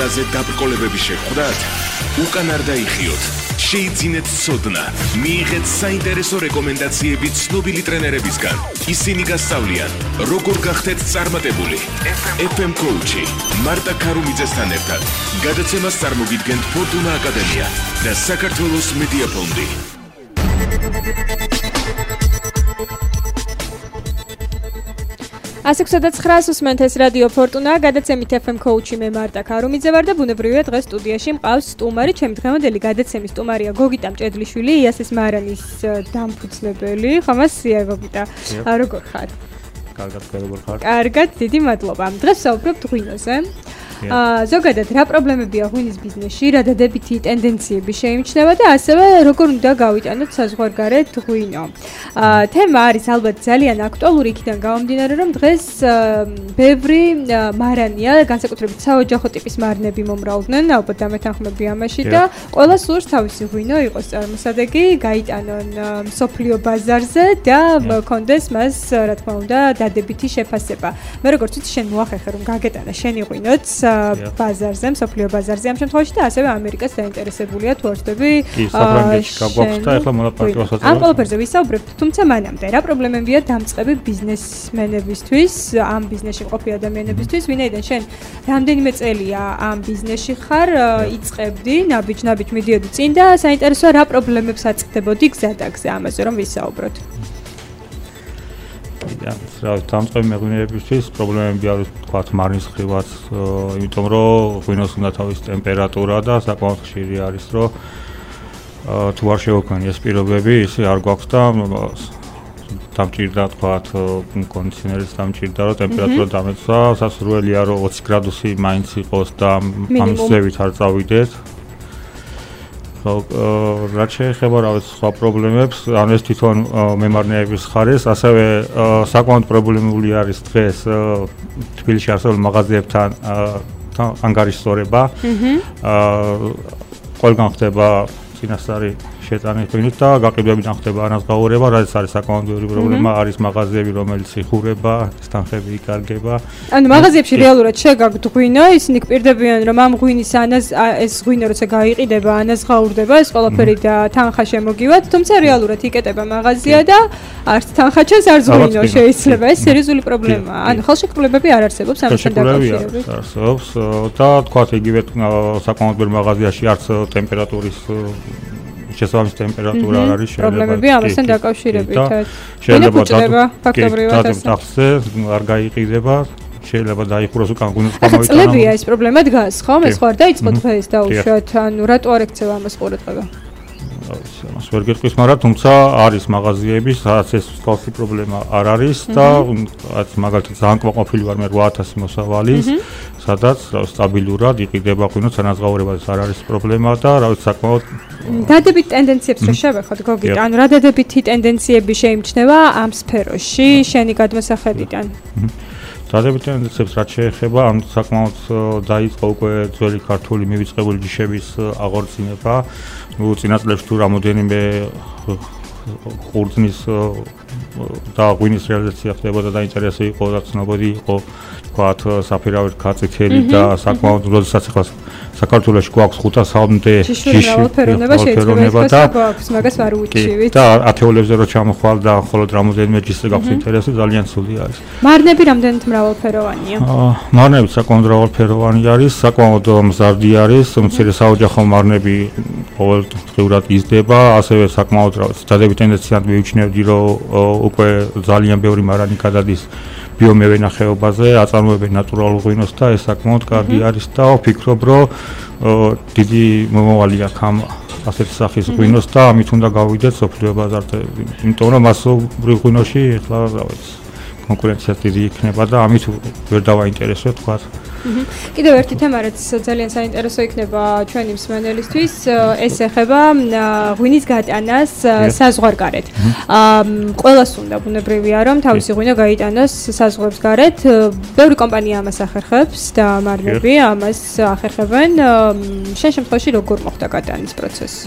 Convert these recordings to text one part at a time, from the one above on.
გზაზე დაბრკოლებები შეხვდათ, უკან არ დაიხიოთ. შეიძინეთ ცოდნა, მიიღეთ საინტერესო რეკომენდაციები ცნობილი ტრენერებისგან. ისინი გასწავლიან, როგორ გახდეთ წარმატებული. FM Coach-ი მარტა ქარუმიძესთან ერთად. გადაცემას წარმოგიდგენთ ფორტუნა აკადემია და საქართველოს მედია ფონდი. ასექვსა 900 უსმენთ ეს რადიო ფორტუნა, გადაცემით FM Coach-ი მე მარტა ქარუმიძე ვარ და ბუნებრივია დღეს სტუდიაში მყავს სტუმარი, ჩემი დღევანდელი გადაცემის სტუმარია გოგიტა მჭედლიშვილი, იასის მარანის დამფუძნებელი. ხომასია გოგიტა. როგორ ხარ? კარგად, როგორ ხარ? კარგად, დიდი მადლობა. დღეს ვსაუბრობთ ღვინოზე. ზოგადად რა პრობლემებია ღვინის ბიზნესში, რა დადებითი ტენდენციები შეიმჩნევა და ასევე როგორ უნდა გავიტანოთ საზღვარგარეთ ღვინო. თემა არის ალბათ ძალიან აქტუალური იქიდან გამომდინარე, რომ დღეს ბევრი მარანია, განსაკუთრებით საოჯახო ტიპის მარნები მომრავლდნენ, ალბათ დამეთანხმები ამაში და ყველა სურს თავისი ღვინო იყოს წარმოსადეგი, გაიტანონ მსოფლიო ბაზარზე და მქონდეს მას, რა თქმა უნდა, დადებითი შეფასება. მე როგორც ვიცი, შენ მოახერხე რომ გაგეტანა შენი ღვინოც ბაზარზე, მსოფლიო ბაზარზე ამ შემთხვევაში და ასევე ამერიკას დაინტერესებულია თუ არ ვწდები. კი, საფრანგეთში გაგვაქვს და ახლა მოლაპარაკება საჭიროა. ამ ყველაფერზე ვისაუბრებთ, თუმცა მანამდე რა პრობლემებია დამწყები ბიზნესმენებისთვის, ამ ბიზნესში მყოფი ადამიანებისთვის, ვინაიდან შენ რამდენიმე წელია ამ ბიზნესში ხარ, იწყებდი, ნაბიჯ მიდიოდი წინ და საინტერესოა რა პრობლემებს აწყდებოდი გზადაგზე, ამაზე რომ ვისაუბროთ. დამწყები მეღვინეებისთვის პრობლემები არის თქვათ მარნის ხრივაც, იმიტომ რომ ღვინოს უნდა თავისი ტემპერატურა და საკმაოდ ხშირი არის, რომ თუ არ შევქმნი ეს პირობები, ისე არ გვაქვს და დამჭირდა თქვათ კონდიციონერის დამჭირდა, რომ ტემპერატურა დამეცვა, სასურველია რომ 20 გრადუსი მაინც იყოს და ამის ზევით არ წავიდეთ. რაც შეეხება სხვა პრობლემებს, ანუ ეს თვითონ მემარნეების ხარეს, ასევე საკმაოდ პრობლემული არის დღეს თბილისში არსებულ მაღაზიებთან ანგარიშსწორება. ყველგან ხდება წინასწარი შეტანის ღვინით და გაყიდვებიდან ხდება ანაზღაურება, რაც არის საკმაოდ ბევრი პრობლემა, არის მაღაზიები, რომელიც იხურება, სტანხები იკარგება. ანუ მაღაზიებში რეალურად შეგაგდ ღვინო, ისინი გპირდებიან, რომ ამ ღვინის ეს ღვინო როცა გაიყიდება, ანაზღაურდება, ეს ყველაფერი და თანხა შემოგივათ, თუმცა რეალურად იკეტება მაღაზია და არც თანხა ჩანს, არც ღვინო შეიძლება. ეს სერიოზული პრობლემაა. ანუ ხელშეკრულებები არ არსებობს ამასთან დაკავშირებით. არსებობს და თქვათ იგივე საკმაოდ ბევრ მაღაზიაში არც ტემპერატურის შესაბამისი ტემპერატურა არ არის შეიძლება. პრობლემები ამასთან დაკავშირებით. შეიძლება ფაქტობრივად ასე არ გაიყიდება, შეიძლება დაიხუროს უკან ღვინოს გამოვიტანო. წლებია ეს პრობლემა დგას, ხო? ეს ხო არ დაიწყო დღეს დაუშვათ, ანუ რატო არ ექცევა ამას ყურადღება? ამას ვერ გეტყვის, მაგრამ თუმცა არის მაღაზიები, სადაც ეს მსგავსი პრობლემა არ არის და მაგალითად ძალიან კმაყოფილი ვარ მე 8000 მოსავალის, სადაც სტაბილურად იყიდება ღვინო, ანაზღაურებაც არ არის პრობლემა და საკმაოდ დადებითი ტენდენციებს რო შევეხოთ გოგიტა, ანუ რა დადებითი ტენდენციები შეიმჩნევა ამ სფეროში შენი გადმოსახედიდან? დადებითი ტენდენციებს რაც შეეხება, ამ საკმაოდ დაიწყო უკვე ძველი ქართული მივიწყებული ჯიშების აღორძინება. წინა წლებში თუ რამოდენიმე ყურძნის და ღვინის რეალიზაცია ხდებოდა და ინტერესი იყო და ცნობოდი იყო თქვათ საფერავით კაწითელი და საკმაოდ როდესაც ახლა საქართველოში გვაქვს 500-მდე ჯიში ფეროვნება და მაგას არ უჩივით და ათეულებზე რო ჩამოხვალ და მხოლოდ რამოდენიმე ჯიშზე გაქვს ინტერესი ძალიან ცუდი არის. მარნები რამდენად მრავალფეროვანია? მარნები საკმაოდ მრავალფეროვანი არის, საკმაოდ მზარდი არის, მცირე საოჯახო მარნები ყოველდღიურად იზრდება, ასევე საკმაოდ დადებითი ტენდენციად მივიჩნევდი, რომ უკვე ძალიან ბევრი მარანი გადადის ბიომევენახეობაზე, აწარმოებენ ნატურალურ ღვინოს და ეს საკმაოდ კარგი არის და ვფიქრობ, რომ დიდი მომავალი აქვს ამ ასეთი სახის ღვინოს და ამით უნდა გავიდეთ სოფლიო ბაზარზე, იმიტომ რომ მასობრივ ღვინოში ახლა რა ვიცი, კონკურენცია დიდი იქნება და ამით ვერ დავაინტერესო თქვა. კიდევ ერთი თემა, რაც ძალიან საინტერესო იქნება ჩვენი მსმენელისთვის, ეს ეხება ღვინის გატანას საზღვარგარეთ. ყველას უნდა ბუნებრივია, რომ თავისი ღვინო გაიტანოს საზღვრებს გარეთ. ბევრი კომპანია ამას ახერხებს და მარნები ამას ახერხებენ. შენ შემთხვევაში როგორ მოხდა გატანის პროცესი?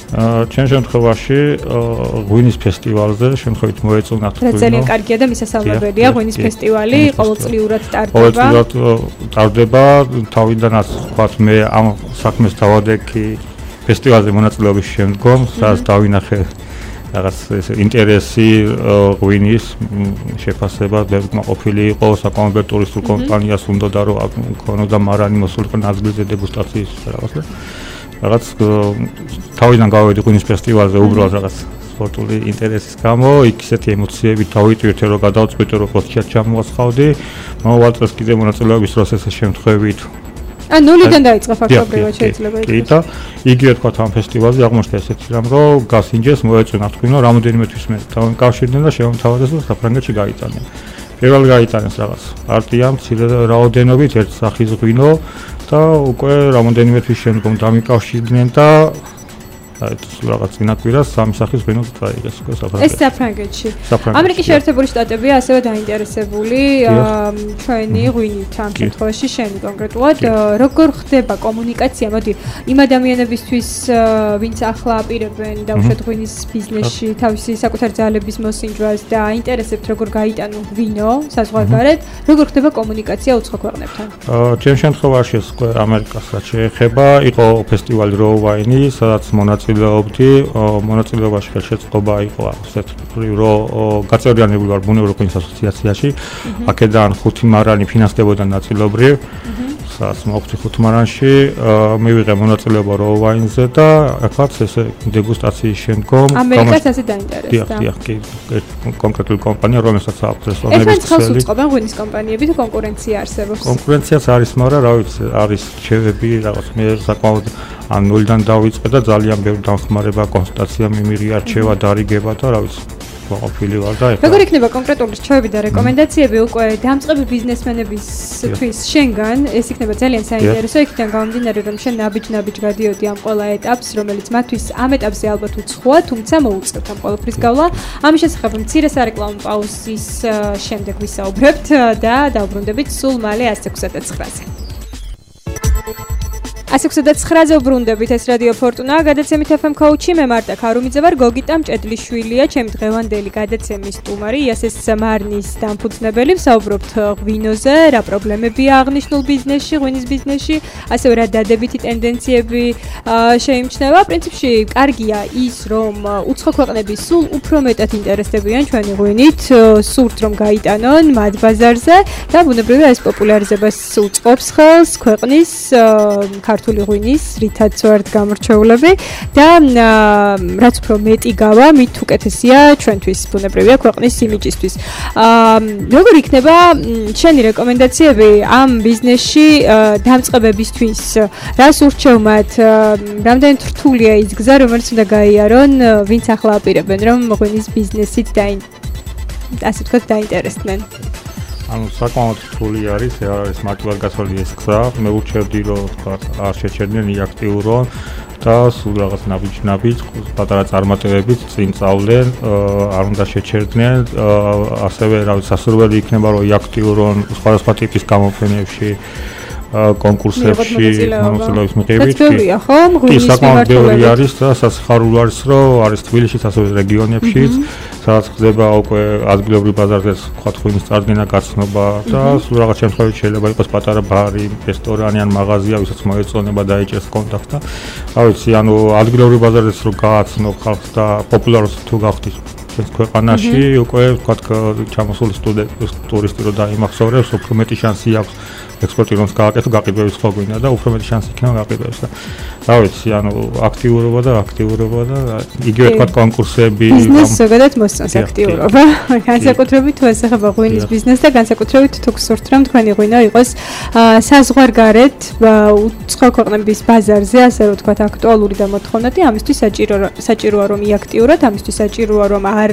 ჩვენ შემთხვევაში ღვინის ფესტივალზე შემთხვევით მოეწონათ ღვინო. რაც ძალიან კარგია და მისასალმებელია ღვინის ფესტივალი ყოველწლიურად ტარდება. ყოველწლიურად ტარდება, თავიდანაც ვთქვათ მე ამ საქმეს დავადექი ფესტივალზე მონაწილეობის შემდგომ, სადაც დავინახე რაღაც ეს ინტერესი ღვინის შეფასება, ბევრმა ყოფილი იყო საკმაოდ ტურისტულ კომპანიას უნდოდა რომ ქონოდა მარანი მოსულიყო ნაზგლზე დეგუსტაციის რაღაც თავიდან გავედი ღვინის ფესტივალზე უბრალოდ რაღაც სპორტული ინტერესის გამო, იქ ისეთი ემოციები დავიტვირთე რომ გადავწყვიტე რომ პოსტჩატ ჩამოვასხავდი, მოვალ წელს კიდე მონაწილეობის დროს ესე შემთხვევით ნულიდან დაიწყე ფაქტობრივად შეიძლება იყოს. კი და იგივე თქვა ამ ფესტივალზე აღმოჩნდა ესეთი რამ რომ გასინჯეს მოეწონათ ღვინო რამოდენიმე თვის მე დავკავშირდნენ და შემოთავაზეს რომ საფრანგეთში გაიტანენ. პირველ გაიტანეს რაღაც პარტია მცირე რაოდენობით ერთ სახის ღვინო და უკვე რამოდენიმე თვის შემდგომ დამიკავშირდნენ და რაღაც წინაპირას სამი სახის ღვინო დაიღეს უკვე საფრანგეთში. ეს საფრანგეთში. ამერიკის შეერთებული შტატებია ასევე დაინტერესებული ჩვენი ღვინით ამ შემთხვევაში შენი კონკრეტულად როგორ ხდება კომუნიკაცია მოდი იმ ადამიანებისთვის ვინც ახლა აპირებენ დაუშვათ ღვინის ბიზნესში თავისი საკუთარი ძალების მოსინჯვას და აინტერესებთ როგორ გაიტანონ ღვინო საზღვარგარეთ როგორ ხდება კომუნიკაცია უცხო ქვეყნებთან ჩემ შემთხვევაში ეს ამერიკას რაც შეეხება იყო ფესტივალი Raw Wine სადაც მონაწილეობაში ხელშეწყობა იყო ასეთ რომ გაწევრიანებული ვარ ბუნებრივი ღვინის ასოციაციაში აქედან 5 მარანი ფინანსდებოდა ნაწილობრივ სადაც მოვხდი 5 მარანში მივიღე მონაწილეობა Raw Wine-ზე და ახაც ესე დეგუსტაციის შემდგომ ამერიკას ასე დაინტერესდა კი კონკრეტული კომპანია რომელსაც აქვს რესტორნების ეს ხელს უწყობენ ღვინის კომპანიები თუ კონკურენცია არსებობს კონკურენციაც არის მაგრამ რა ვიცი არის რჩევები რაღაც მე საკმაოდ ან ნულიდან დავიწყე და ძალიან ბევრი დამხმარება კონსულტაცია მიმიღია რჩევა დარიგება და რა ვიცი ყოფილი ვარ და ეხლა როგორ იქნება კონკრეტული რჩევები და რეკომენდაციები უკვე დამწყები ბიზნესმენებისთვის შენგან ეს იქნება ძალიან საინტერესო იქიდან გამომდინარე რომ შენ ნაბიჯ გადიოდი ამ ყველა ეტაპს რომელიც მათთვის ამ ეტაპზე ალბათ უცხოა თუმცა მოუწევთ ამ ყველაფრის გავლა ამის შესახებ მცირე სარეკლამო პაუზის შემდეგ ვისაუბრებთ და დავბრუნდებით სულ მალე 169-ზე 169-ზე ვბრუნდებით ეს რადიო ფორტუნა გადაცემით FM coach-ი მე მარტა ქარუმიძე ვარ გოგიტა მჭედლიშვილია ჩემი დღევანდელი გადაცემის სტუმარი იასეს მარნის დამფუძნებელი ვსაუბრობთ ღვინოზე რა პრობლემებია აღნიშნულ ბიზნესში ღვინის ბიზნესში ასევე რა დადებითი ტენდენციები შეიმჩნევა პრინციპში კარგია ის რომ უცხო ქვეყნები სულ უფრო მეტად ინტერესდებიან ჩვენი ღვინით სურთ რომ გაიტანონ მათ ბაზარზე და ბუნებრივია ეს პოპულარიზებას უწყობს ხელს ქვეყნის ქართული ღვინის, რითაც ვართ გამორჩეულები და რაც უფრო მეტი გავა, მით უკეთესია ჩვენთვის ბუნებრივია ქვეყნის იმიჯისთვის. როგორ იქნება შენი რეკომენდაციები ამ ბიზნესში დამწყებებისთვის? რას ურჩევმათ? რამდენად რთულია ის გზა, რომელიც უნდა გაიარონ, ვინც ახლა აპირებენ, რომ ღვინის ბიზნესით ასე ვთქვათ, დაინტერესდნენ? ანუ საკმაოდ რთული არის, ეს მარტივად გასული ეს გზა. მე ურჩევდი რომ თქვა არ შეჩერდნენ აქტიურონ და სულ რაღაც ნაბიჯ პატარა წარმატებებით წინ წავლენ, არ უნდა შეჩერდნენ, ასევე რა ვიცი სასურველი იქნება რომ აქტიურონ სხვადასხვა ტიპის გამოფენებში კონკურსებში მონაწილეობის მიღებით კი საკმაოდ ბევრი არის და სასიხარულო არის რომ არის თბილისშიც ასევე რეგიონებშიც სადაც ხდება უკვე ადგილობრივ ბაზარზე თქვა ღვინის წარდგენა გაცნობა და სულ რაღაც შემთხვევაში შეიძლება იყოს პატარა ბარი, რესტორანი ან მაღაზია ვისაც მოეწონება დაიჭერს კონტაქტს და რა ვიცი ანუ ადგილობრივ ბაზარზეც რო გააცნო ხალხს და პოპულარს თუ გახდის ქვეყანაში უკვე თქვა ჩამოსული ტურისტი რო დაიმახსოვრებს უფრო მეტი შანსი აქვს ექსპორტი რომს გააკეთო გაყიდვების ხო გვინდა და უფრო მეტი შანსი იქნება გაყიდვების და რა ვიცი ანუ აქტიურობა და იგივე თქვა კონკურსები ბიზნეს ზოგადად მოსწონს აქტიურობა განსაკუთრებით თუ ესახება ღვინის ბიზნესს და განსაკუთრებით თუ გსურთ რომ თქვენი ღვინო იყოს საზღვარგარეთ უცხო ქვეყნების ბაზარზე ასე რომ თქვა აქტუალური და მოთხოვნადი ამისთვის საჭიროა რომ იაქტიუროთ ამისთვის საჭიროა რომ არ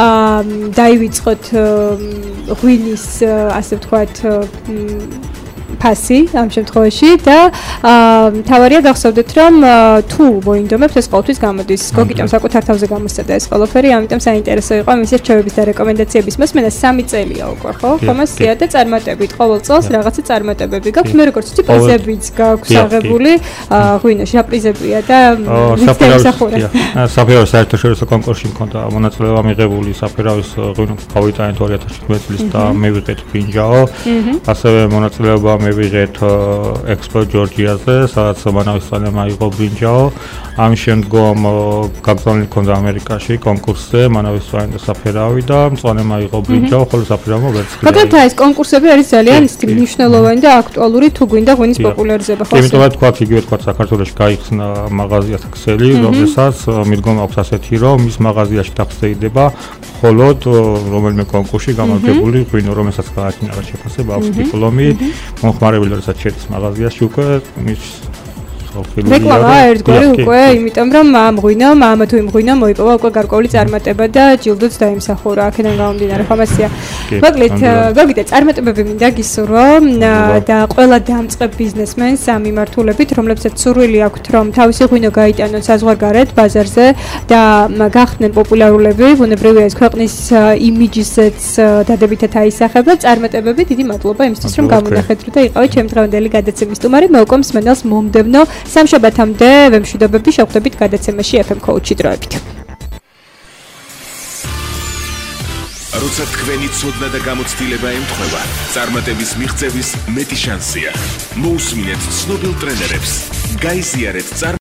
დაივიწყოთ ღვინის ასე ვთქვათ ფასი ამ შემთხვევაში და თავარია გახსოვდეთ რომ თუ მოინდომებთ ეს ყოველთვის გამოდის გოგიტომ საკუთარ თავზე გამოსცადა ეს ყველაფერი ამიტომ საინტერესო იყო მისი რჩევების და რეკომენდაციების მოსმენა 3 წელია უკვე ხო ხომასია და წარმატებით ყოველ წელს რაღაცა წარმატებები გაქვს მე როგორც ვთქვი პრიზებიც გაქვს აღებული ღვინოში პრიზებია და საფერავის საერთაშორისო კონკურსში მქონდა მონაწილეობა მიღებული საფერავის ღვინო გავიტანეთ 2017 წლის და მე ვიყეთ ბრინჯაო ასევე მონაწილეობა მე ვიღეთ ექსპო ჯორჯიაზე სადაც მანავისალე მაიღო ბრინჯაო ამის შემდგომ გაგზავნილი მქონდა ამერიკაში კონკურსზე მანავისალე და საფერავი და მწვანე მაიღო ბრინჯაო ხოლო საფერავმა ვერცხლი მაგალითად ეს კონკურსები არის ძალიან მნიშვნელოვანი და აქტუალური თუ გვინდა ღვინის პოპულარიზება ხო იმიტომ თქვა იგივე თქვა საქართველოში გაიხსნა მაღაზიათა ქსელი რომელსაც მიდგომა აქვს ასეთი რომ მის მაღაზიაში დახსეიდება მხოლოდ რომელიმე კონკურსში გამარჯვებული ღვინო რომელსაც გააჩნია რა შეფასება აქვს დიპლომი მომხმარებელი როდესაც შედის მაღაზიაში უკვე მის რეკლამა ერთგვარი უკვე იმიტომ რომ ამ ღვინომ ამ თუ იმ ღვინომ მოიპოვა უკვე გარკვეული წარმატება და ჯილდოც დაიმსახურა აქედან გამომდინარე ხომასია მოკლედ გოგიტა წარმატებები მინდა გისურვო და ყველა დამწყებ ბიზნესმენს ამ მიმართულებით რომლებსაც სურვილი აქვთ რომ თავისი ღვინო გაიტანონ საზღვარგარეთ ბაზარზე და გახდნენ პოპულარულები ბუნებრივია ეს ქვეყნის იმიჯზეც დადებითად აისახება წარმატებები დიდი მადლობა იმისთვის რომ გამონახეთ და იყავით ჩემი დღევანდელი გადაცემის სტუმარი მოვკომ მსმენელს მომდევნო სამშაბათამდე ვემშვიდობები შევხვდებით გადაცემაში FM Coach-ი დროებით. როცა თქვენი ცოდნა და გამოცდილება ემთხვევა, წარმატების მიღწევის მეტი შანსია. მოусმინეთ ცნობილ ტრენერებს. გაიზიარეთ